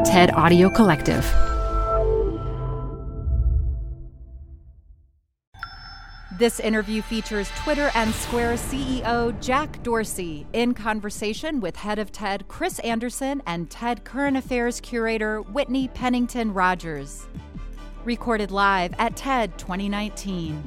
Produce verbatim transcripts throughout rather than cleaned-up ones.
TED Audio Collective. This interview features Twitter and Square C E O Jack Dorsey in conversation with head of TED Chris Anderson and TED Current Affairs curator Whitney Pennington Rogers. Recorded live at TED twenty nineteen.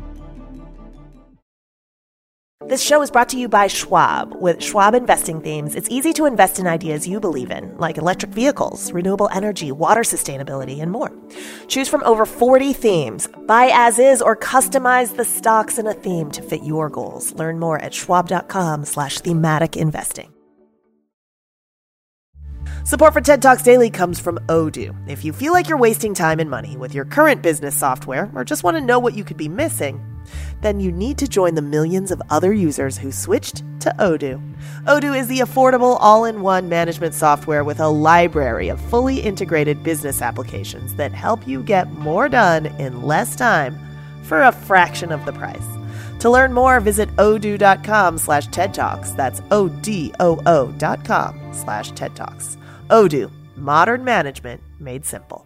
This show is brought to you by Schwab. With Schwab investing themes, it's easy to invest in ideas you believe in, like electric vehicles, renewable energy, water sustainability, and more. Choose from over forty themes. Buy as is or customize the stocks in a theme to fit your goals. Learn more at schwab.com slash thematic investing. Support for TED Talks Daily comes from Odoo. If you feel like you're wasting time and money with your current business software or just want to know what you could be missing, then you need to join the millions of other users who switched to Odoo. Odoo is the affordable all-in-one management software with a library of fully integrated business applications that help you get more done in less time for a fraction of the price. To learn more, visit odoo.com slash TED Talks. That's O-D-O-O dot com slash TED Talks. Odoo, modern management made simple.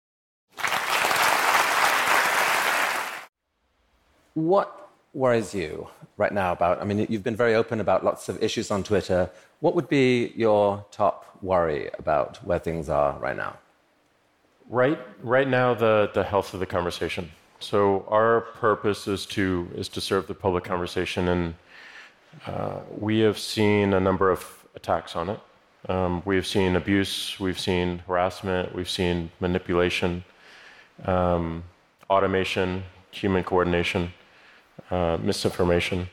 What worries you right now about, I mean, you've been very open about lots of issues on Twitter. What would be your top worry about where things are right now? Right, right now, the, the health of the conversation. So our purpose is to is to serve the public conversation, and uh, we have seen a number of attacks on it. Um, we've seen abuse, we've seen harassment, we've seen manipulation, um, automation, human coordination, uh, misinformation.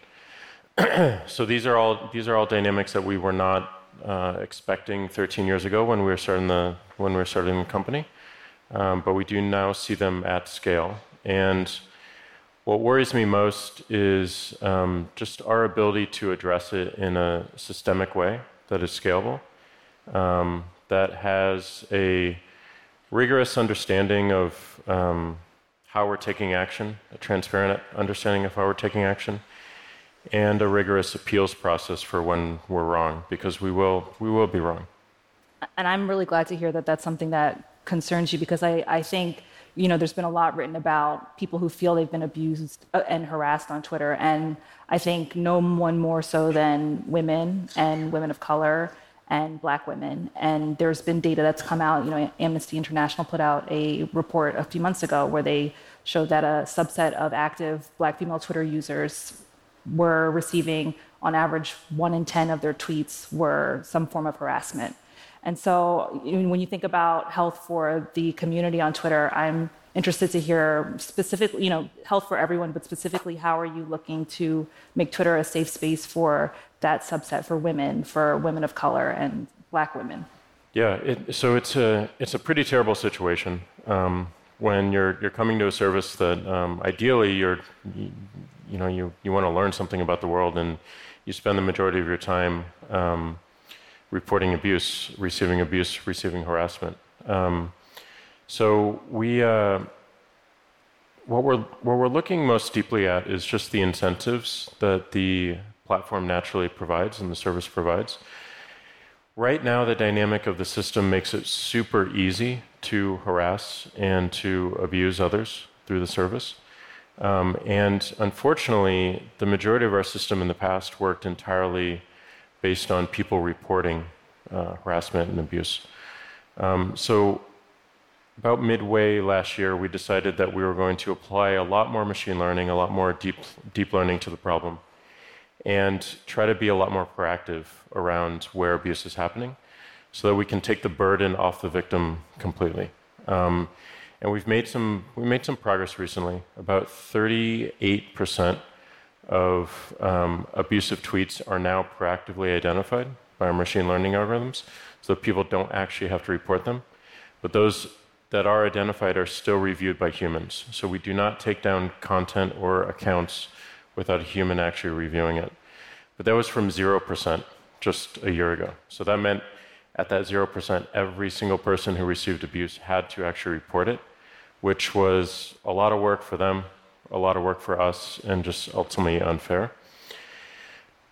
So these are all these are all dynamics that we were not uh, expecting thirteen years ago when we were starting the when we were starting the company, um, but we do now see them at scale. And what worries me most is um, just our ability to address it in a systemic way that is scalable, um, that has a rigorous understanding of um, how we're taking action, a transparent understanding of how we're taking action, and a rigorous appeals process for when we're wrong, because we will we will be wrong. And I'm really glad to hear that that's something that concerns you, because I, I think, you know, there's been a lot written about people who feel they've been abused and harassed on Twitter, and I think no one more so than women and women of color and Black women. And there's been data that's come out. You know, Amnesty International put out a report a few months ago where they showed that a subset of active Black female Twitter users were receiving, on average, one in ten of their tweets were some form of harassment. And so when you think about health for the community on Twitter, I'm interested to hear specifically, you know, health for everyone, but specifically, how are you looking to make Twitter a safe space for that subset, for women, for women of color and Black women? Yeah, it, so it's a it's a pretty terrible situation um, when you're you're coming to a service that um, ideally you're you, you know you you want to learn something about the world, and you spend the majority of your time um, reporting abuse, receiving abuse, receiving harassment. Um, so we, uh, what we're what we're looking most deeply at is just the incentives that the platform naturally provides and the service provides. Right now, the dynamic of the system makes it super easy to harass and to abuse others through the service. Um, and unfortunately, the majority of our system in the past worked entirely based on people reporting uh, harassment and abuse. Um, so about midway last year, we decided that we were going to apply a lot more machine learning, a lot more deep, deep learning to the problem, and try to be a lot more proactive around where abuse is happening so that we can take the burden off the victim completely. Um, and we've made some, we made some progress recently. About thirty-eight percent of um, abusive tweets are now proactively identified by our machine learning algorithms, so that people don't actually have to report them. But those that are identified are still reviewed by humans. So we do not take down content or accounts without a human actually reviewing it. But that was from zero percent just a year ago. So that meant at that zero percent, every single person who received abuse had to actually report it, which was a lot of work for them, a lot of work for us, and just ultimately unfair.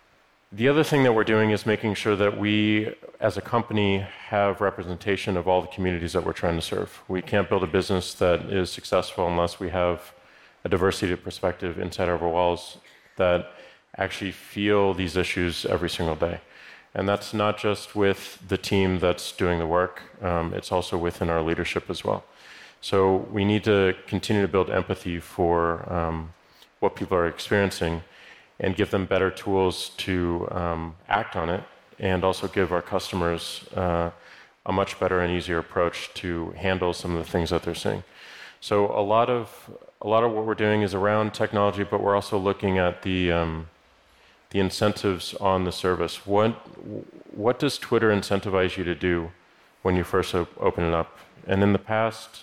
The other thing that we're doing is making sure that we, as a company, have representation of all the communities that we're trying to serve. We can't build a business that is successful unless we have a diversity of perspective inside of our walls that actually feel these issues every single day. And that's not just with the team that's doing the work, um, it's also within our leadership as well. So we need to continue to build empathy for um, what people are experiencing and give them better tools to um, act on it, and also give our customers uh, a much better and easier approach to handle some of the things that they're seeing. So a lot of a lot of what we're doing is around technology, but we're also looking at the um, the incentives on the service. What what does Twitter incentivize you to do when you first op- open it up? And in the past,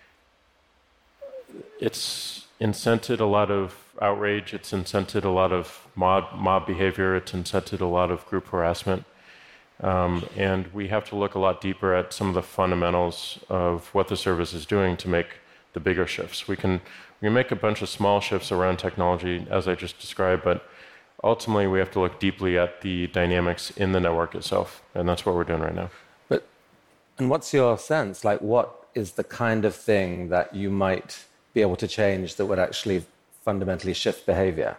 it's incented a lot of outrage, it's incented a lot of mob, mob behavior, it's incented a lot of group harassment. Um, and we have to look a lot deeper at some of the fundamentals of what the service is doing to make the bigger shifts. We can, we can make a bunch of small shifts around technology, as I just described, but ultimately we have to look deeply at the dynamics in the network itself, and that's what we're doing right now. But, and what's your sense? Like, what is the kind of thing that you might be able to change that would actually fundamentally shift behavior?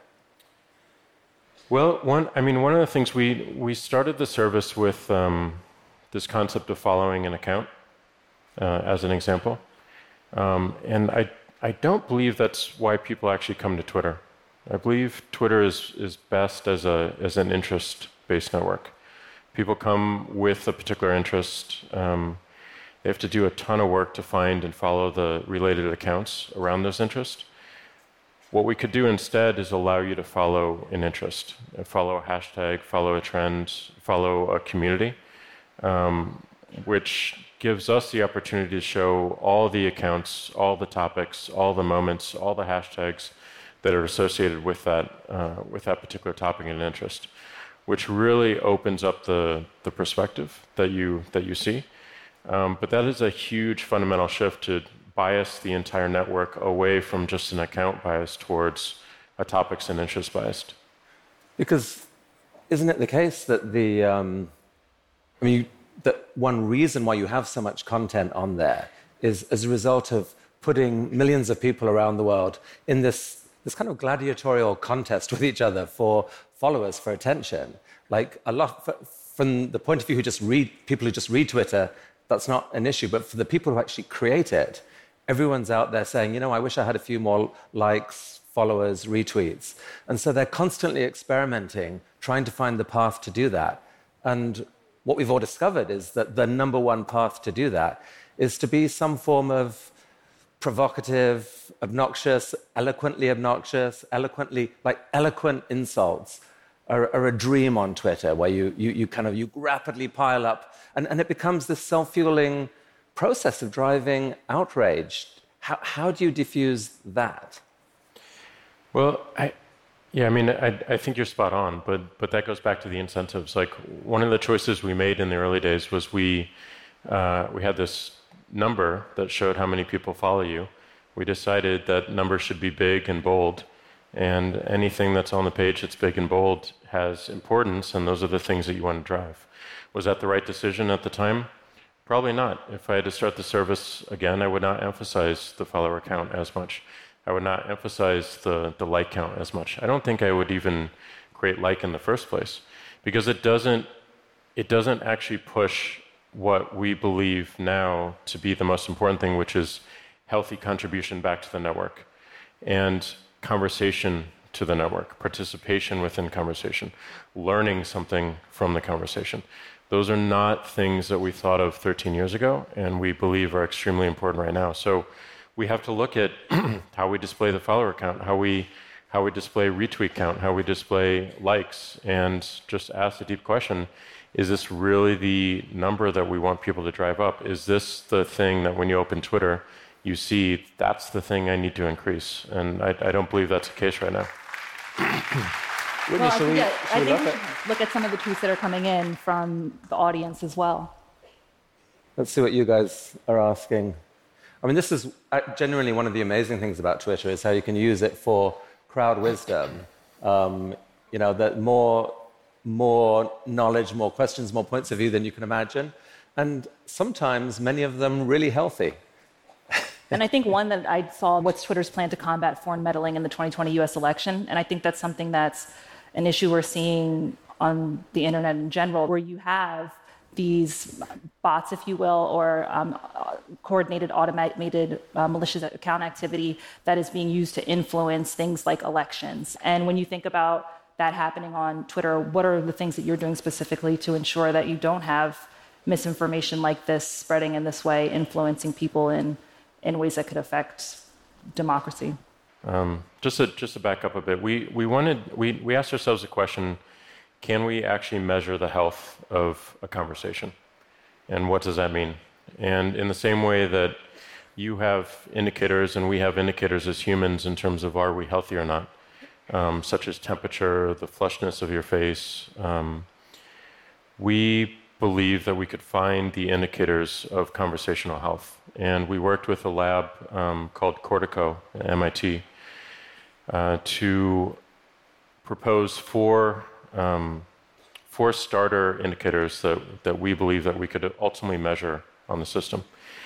Well, one, I mean, one of the things we we started the service with um, this concept of following an account, uh, as an example, um, and I I don't believe that's why people actually come to Twitter. I believe Twitter is is best as a as an interest-based network. People come with a particular interest. Um, they have to do a ton of work to find and follow the related accounts around those interests. What we could do instead is allow you to follow an interest, follow a hashtag, follow a trend, follow a community, um, which gives us the opportunity to show all the accounts, all the topics, all the moments, all the hashtags that are associated with that uh, with that particular topic and interest, which really opens up the the perspective that you that you see. Um, but that is a huge fundamental shift to bias the entire network away from just an account bias towards a topics and interest biased. Because isn't it the case that the, um, I mean, that one reason why you have so much content on there is as a result of putting millions of people around the world in this, this kind of gladiatorial contest with each other for followers, for attention. Like a lot, from the point of view who just read, people who just read Twitter, that's not an issue. But for the people who actually create it, everyone's out there saying, you know, I wish I had a few more likes, followers, retweets. And so they're constantly experimenting, trying to find the path to do that. And what we've all discovered is that the number one path to do that is to be some form of provocative, obnoxious, eloquently obnoxious, eloquently, like eloquent insults are, are a dream on Twitter, where you, you, you kind of, you rapidly pile up, and, and it becomes this self-fueling process of driving outrage. How, how do you diffuse that? Well, I, yeah, I mean, I, I think you're spot on, but but that goes back to the incentives. Like, one of the choices we made in the early days was we uh, we had this number that showed how many people follow you. We decided that numbers should be big and bold, and anything that's on the page that's big and bold has importance, and those are the things that you want to drive. Was that the right decision at the time? Probably not. If I had to start the service again, I would not emphasize the follower count as much. I would not emphasize the, the like count as much. I don't think I would even create like in the first place, because it doesn't it doesn't actually push what we believe now to be the most important thing, which is healthy contribution back to the network and conversation to the network, participation within conversation, learning something from the conversation. Those are not things that we thought of thirteen years ago, and we believe are extremely important right now. So we have to look at how we display the follower count, how we how we display retweet count, how we display likes, and just ask the deep question, is this really the number that we want people to drive up? Is this the thing that when you open Twitter, you see that's the thing I need to increase? And I, I don't believe that's the case right now. Whitney, well, I, we, yeah, I think we should look at some of the tweets that are coming in from the audience as well. Let's see what you guys are asking. I mean, this is genuinely one of the amazing things about Twitter, is how you can use it for crowd wisdom. Um, you know, that more more knowledge, more questions, more points of view than you can imagine. And sometimes many of them really healthy. And I think one that I saw, what's Twitter's plan to combat foreign meddling in the twenty twenty U S election? And I think that's something that's an issue we're seeing on the internet in general, where you have these bots, if you will, or um, coordinated automated uh, malicious account activity that is being used to influence things like elections. And when you think about that happening on Twitter, what are the things that you're doing specifically to ensure that you don't have misinformation like this spreading in this way, influencing people in, in ways that could affect democracy? Um, just to just to back up a bit, we we wanted we we asked ourselves the question: can we actually measure the health of a conversation, and what does that mean? And in the same way that you have indicators and we have indicators as humans in terms of are we healthy or not, um, such as temperature, the flushness of your face, um, we believe that we could find the indicators of conversational health. And we worked with a lab um, called Cortico at M I T uh, to propose four, um, four starter indicators that, that we believe that we could ultimately measure on the system.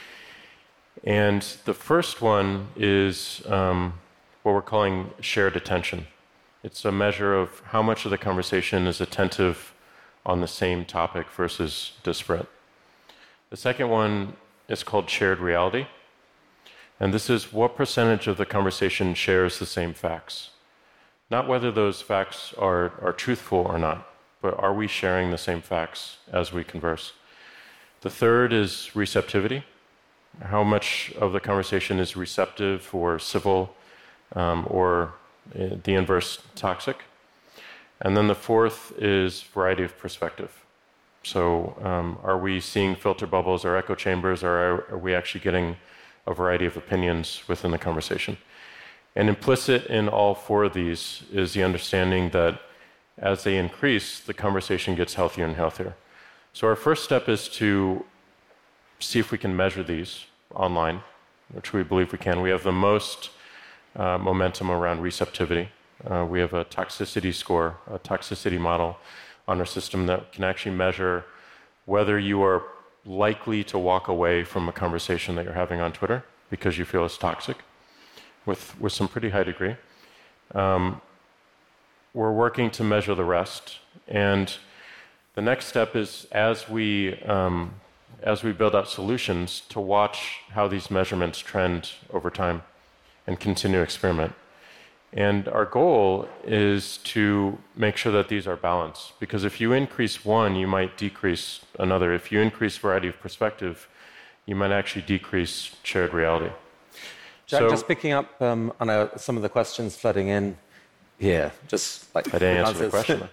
And the first one is um, what we're calling shared attention. It's a measure of how much of the conversation is attentive on the same topic versus disparate. The second one is called shared reality. And this is what percentage of the conversation shares the same facts. Not whether those facts are, are truthful or not, but are we sharing the same facts as we converse? The third is receptivity. How much of the conversation is receptive or civil um, or uh, the inverse toxic? And then the fourth is variety of perspective. So um, are we seeing filter bubbles or echo chambers, or are, are we actually getting a variety of opinions within the conversation? And implicit in all four of these is the understanding that as they increase, the conversation gets healthier and healthier. So our first step is to see if we can measure these online, which we believe we can. We have the most uh, momentum around receptivity. Uh, we have a toxicity score, a toxicity model on our system that can actually measure whether you are likely to walk away from a conversation that you're having on Twitter because you feel it's toxic, with, with some pretty high degree. Um, we're working to measure the rest. And the next step is, as we, um, as we build out solutions, to watch how these measurements trend over time and continue to experiment. And our goal is to make sure that these are balanced, because if you increase one, you might decrease another. If you increase variety of perspective, you might actually decrease shared reality. Jack, so, just picking up um, on uh, some of the questions flooding in here, just like I didn't answer the question.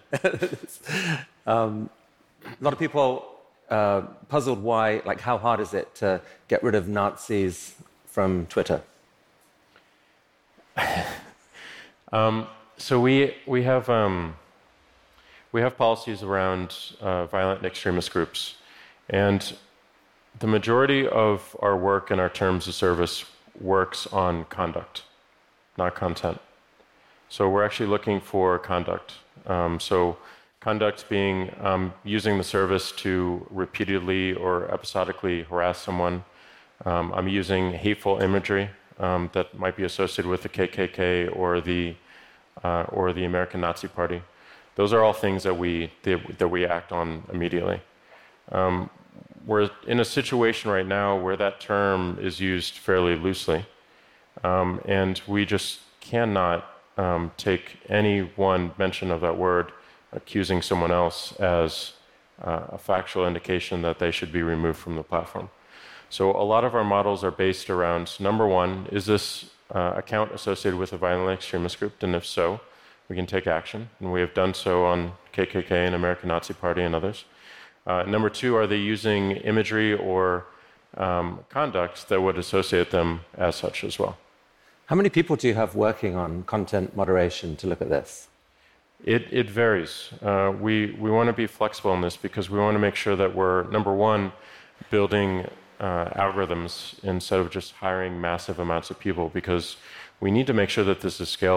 um, a lot of people uh, puzzled why, like, how hard is it to get rid of Nazis from Twitter? Um, so we we have um, we have policies around uh, violent and extremist groups, and the majority of our work and our terms of service works on conduct, not content. So we're actually looking for conduct. Um, so conduct being um, using the service to repeatedly or episodically harass someone. Um, I'm using hateful imagery Um, that might be associated with the K K K or the uh, or the American Nazi Party. Those are all things that we that we act on immediately. Um, we're in a situation right now where that term is used fairly loosely, um, and we just cannot um, take any one mention of that word accusing someone else as uh, a factual indication that they should be removed from the platform. So a lot of our models are based around, number one, is this uh, account associated with a violent extremist group? And if so, we can take action. And we have done so on K K K and American Nazi Party and others. Uh, number two, are they using imagery or um, conduct that would associate them as such as well? How many people do you have working on content moderation to look at this? It, it varies. Uh, we, we want to be flexible in this because we want to make sure that we're, number one, building Uh, algorithms instead of just hiring massive amounts of people, because we need to make sure that this is scalable.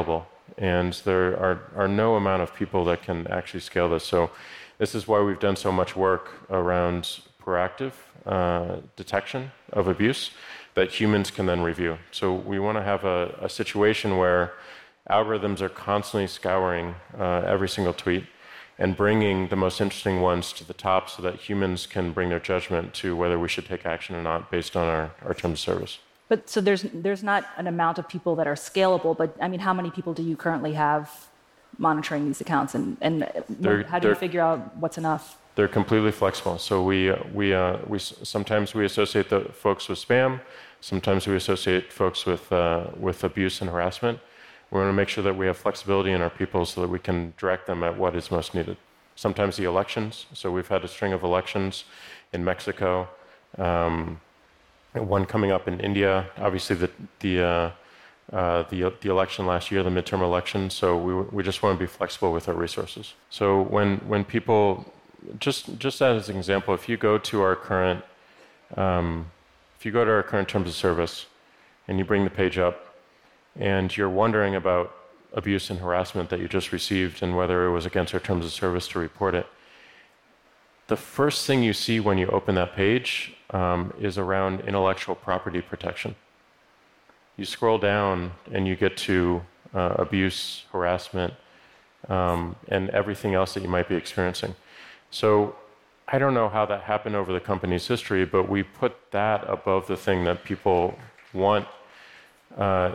And there are, are no amount of people that can actually scale this. So this is why we've done so much work around proactive uh, detection of abuse that humans can then review. So we want to have a, a situation where algorithms are constantly scouring uh, every single tweet and bringing the most interesting ones to the top so that humans can bring their judgment to whether we should take action or not based on our, our terms of service. But so there's there's not an amount of people that are scalable, but I mean, how many people do you currently have monitoring these accounts, and, and how do you figure out what's enough? They're completely flexible. So we uh, we uh, we sometimes we associate the folks with spam, sometimes we associate folks with uh, with abuse and harassment. We want to make sure that we have flexibility in our people so that we can direct them at what is most needed. Sometimes the elections. So we've had a string of elections in Mexico. Um, One coming up in India, obviously the the uh, uh, the the election last year, the midterm election. So we we just want to be flexible with our resources. So when when people, just just as an example, if you go to our current um, if you go to our current terms of service, and you bring the page up, and you're wondering about abuse and harassment that you just received and whether it was against our terms of service to report it, the first thing you see when you open that page um, is around intellectual property protection. You scroll down and you get to uh, abuse, harassment, um, and everything else that you might be experiencing. So I don't know how that happened over the company's history, but we put that above the thing that people want uh,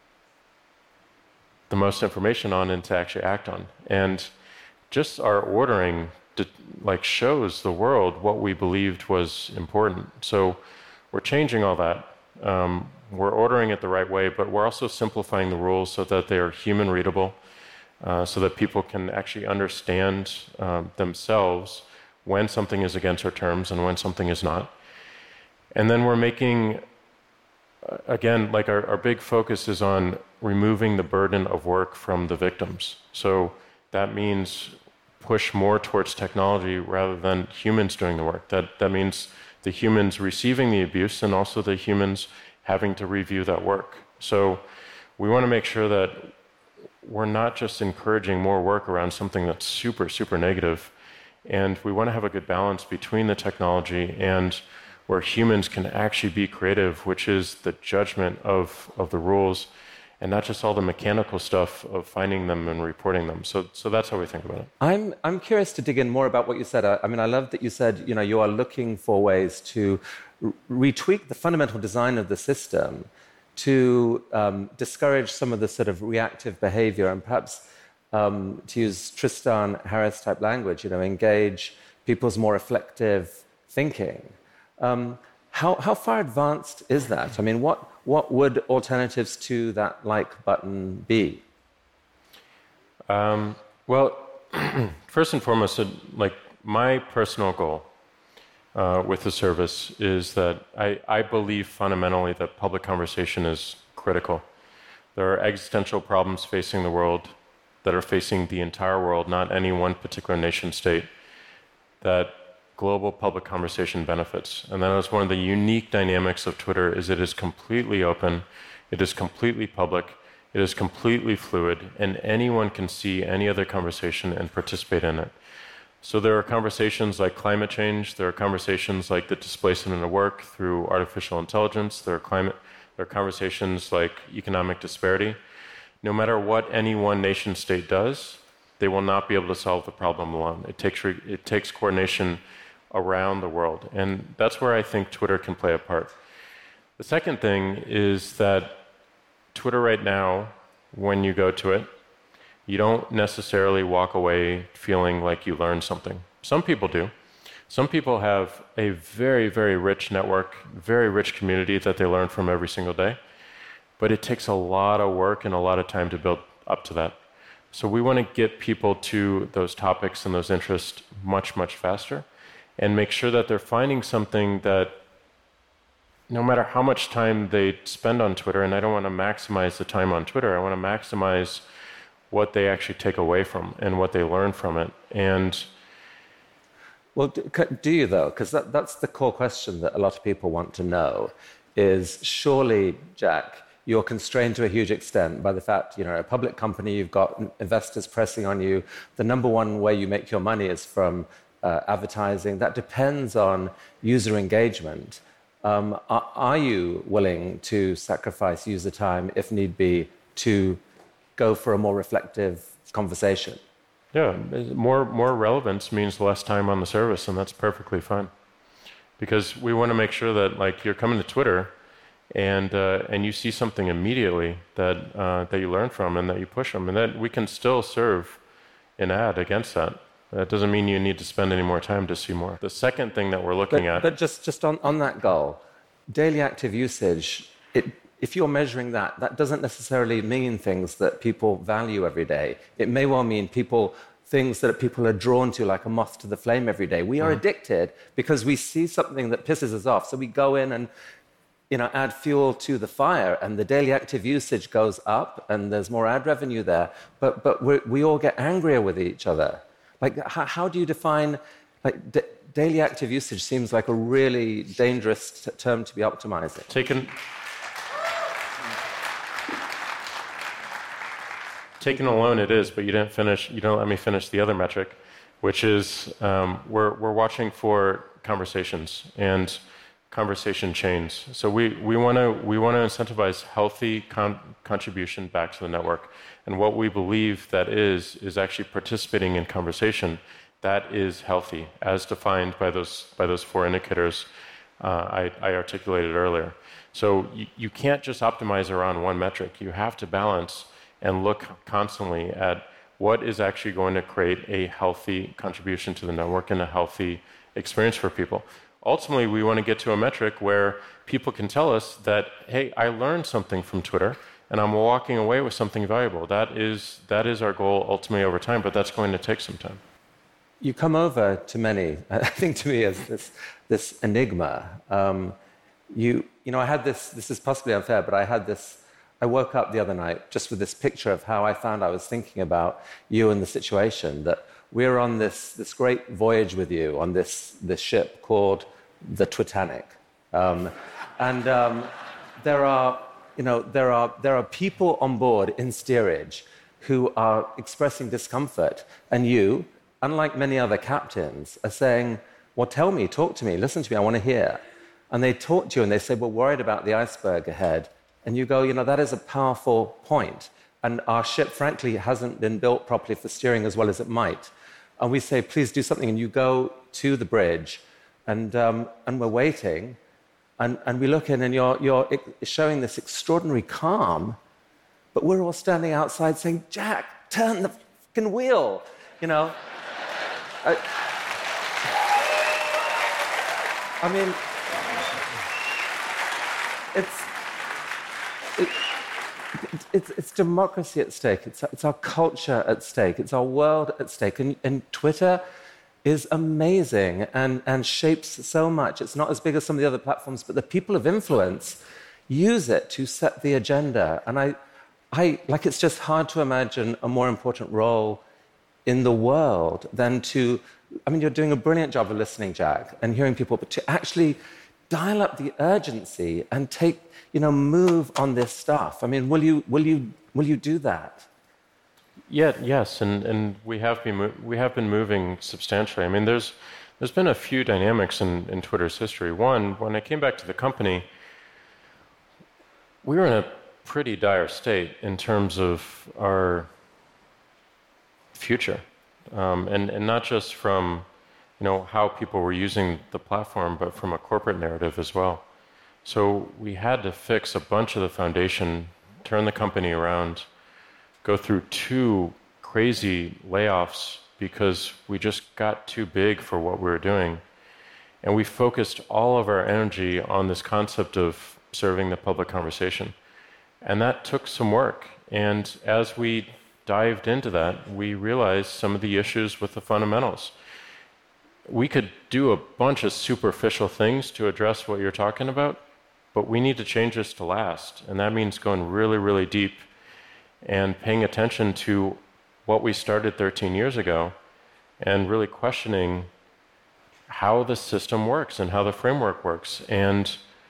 the most information on and to actually act on. And just our ordering like shows the world what we believed was important. So we're changing all that. Um, we're ordering it the right way, but we're also simplifying the rules so that they are human readable, uh, so that people can actually understand um, themselves when something is against our terms and when something is not. And then we're making, uh, again, like our, our big focus is on removing the burden of work from the victims. So that means push more towards technology rather than humans doing the work. That that means the humans receiving the abuse and also the humans having to review that work. So we want to make sure that we're not just encouraging more work around something that's super, super negative, and we want to have a good balance between the technology and where humans can actually be creative, which is the judgment of, of the rules, and not just all the mechanical stuff of finding them and reporting them. So, so that's how we think about it. I'm I'm curious to dig in more about what you said. I, I mean, I love that you said, you know, you are looking for ways to retweak the fundamental design of the system to um, discourage some of the sort of reactive behavior and perhaps, um, to use Tristan Harris type language, you know, engage people's more reflective thinking. Um, how how far advanced is that? I mean, what What would alternatives to that like button be? Um, well, first and foremost, like my personal goal uh, with the service is that I, I believe fundamentally that public conversation is critical. There are existential problems facing the world that are facing the entire world, not any one particular nation state, that global public conversation benefits. And that is one of the unique dynamics of Twitter is it is completely open, it is completely public, it is completely fluid, and anyone can see any other conversation and participate in it. So there are conversations like climate change, there are conversations like the displacement of work through artificial intelligence, there are climate, there are conversations like economic disparity. No matter what any one nation state does, they will not be able to solve the problem alone. It takes, it takes coordination around the world. And that's where I think Twitter can play a part. The second thing is that Twitter right now, when you go to it, you don't necessarily walk away feeling like you learned something. Some people do. Some people have a very, very rich network, very rich community that they learn from every single day. But it takes a lot of work and a lot of time to build up to that. So we want to get people to those topics and those interests much, much faster, and make sure that they're finding something that no matter how much time they spend on Twitter, and I don't want to maximize the time on Twitter, I want to maximize what they actually take away from and what they learn from it. And well, do you though? Because that, that's the core question that a lot of people want to know is surely, Jack, you're constrained to a huge extent by the fact, you know, a public company, you've got investors pressing on you. The number one way you make your money is from uh, advertising. That depends on user engagement. Um, are, are you willing to sacrifice user time, if need be, to go for a more reflective conversation? Yeah, more more relevance means less time on the service, and that's perfectly fine. Because we want to make sure that, like, you're coming to Twitter, and uh, and you see something immediately that uh, that you learn from, and that you push them, and that we can still serve an ad against that. That doesn't mean you need to spend any more time to see more. The second thing that we're looking but, at, but just just on, on that goal, daily active usage. It, if you're measuring that, that doesn't necessarily mean things that people value every day. It may well mean people things that people are drawn to, like a moth to the flame every day. We are mm. addicted because we see something that pisses us off. So we go in and, you know, add fuel to the fire, and the daily active usage goes up, and there's more ad revenue there. But but we we all get angrier with each other. Like, how, how do you define, like, d- daily active usage seems like a really dangerous t- term to be optimizing. Taken. Taken alone, it is, but you didn't finish. You don't let me finish the other metric, which is um, we're we're watching for conversations and conversation chains. So we we want to we want to incentivize healthy con- contribution back to the network, and what we believe that is is actually participating in conversation that is healthy, as defined by those by those four indicators uh, I, I articulated earlier. So you, you can't just optimize around one metric. You have to balance and look constantly at what is actually going to create a healthy contribution to the network and a healthy experience for people. Ultimately, we want to get to a metric where people can tell us that, hey, I learned something from Twitter, and I'm walking away with something valuable. That is, that is our goal ultimately over time, but that's going to take some time. You come over to many, I think to me, as this, this enigma. Um, you, you know, I had this, this is possibly unfair, but I had this, I woke up the other night just with this picture of how I found I was thinking about you and the situation, that we're on this, this great voyage with you on this, this ship called the Titanic. Um, and um, there are, you know, there are, there are people on board in steerage who are expressing discomfort, and you, unlike many other captains, are saying, well, tell me, talk to me, listen to me, I want to hear. And they talk to you and they say, we're worried about the iceberg ahead. And you go, you know, that is a powerful point. And our ship, frankly, hasn't been built properly for steering as well as it might. And we say, please do something. And you go to the bridge, and, um, and we're waiting. And, and we look in, and you're, you're showing this extraordinary calm. But we're all standing outside saying, Jack, turn the fucking wheel, you know. I, I mean, it's... It, it's, it's democracy at stake. It's, it's our culture at stake. It's our world at stake. And, and Twitter is amazing and, and shapes so much. It's not as big as some of the other platforms, but the people of influence use it to set the agenda. And I, I like, it's just hard to imagine a more important role in the world than to, I mean, you're doing a brilliant job of listening, Jack, and hearing people, but to actually dial up the urgency and take, you know, move on this stuff. I mean, will you, will you, will you do that? Yeah, yes, and, and we have been mo- we have been moving substantially. I mean, there's there's been a few dynamics in, in Twitter's history. One, when I came back to the company, we were in a pretty dire state in terms of our future, um, and and not just from, you know, how people were using the platform, but from a corporate narrative as well. So we had to fix a bunch of the foundation, turn the company around, go through two crazy layoffs because we just got too big for what we were doing. And we focused all of our energy on this concept of serving the public conversation. And that took some work. And as we dived into that, we realized some of the issues with the fundamentals. We could do a bunch of superficial things to address what you're talking about, but we need to change this to last. And that means going really, really deep and paying attention to what we started thirteen years ago and really questioning how the system works and how the framework works. And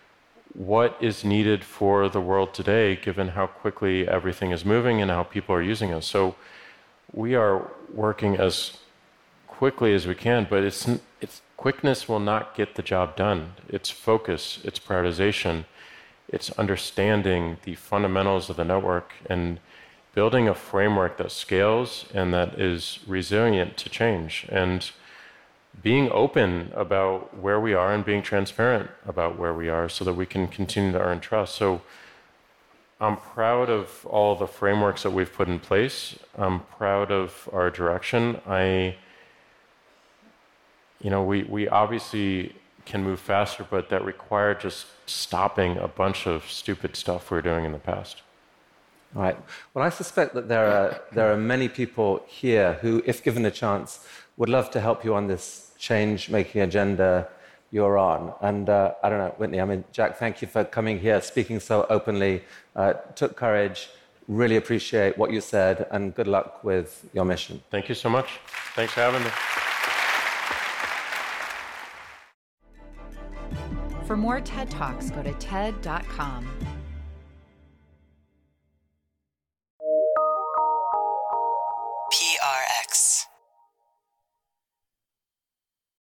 what is needed for the world today, given how quickly everything is moving and how people are using us. So we are working as quickly as we can, but it's, it's quickness will not get the job done. It's focus, it's prioritization, it's understanding the fundamentals of the network and building a framework that scales and that is resilient to change, and being open about where we are and being transparent about where we are so that we can continue to earn trust. So I'm proud of all the frameworks that we've put in place. I'm proud of our direction. I, you know, we, we obviously can move faster, but that required just stopping a bunch of stupid stuff we were doing in the past. All right. Well, I suspect that there are there are many people here who, if given a chance, would love to help you on this change-making agenda you're on. And uh, I don't know, Whitney, I mean, Jack, thank you for coming here, speaking so openly. Uh, took courage. Really appreciate what you said, and good luck with your mission. Thank you so much. Thanks for having me. For more TED Talks, go to T E D dot com.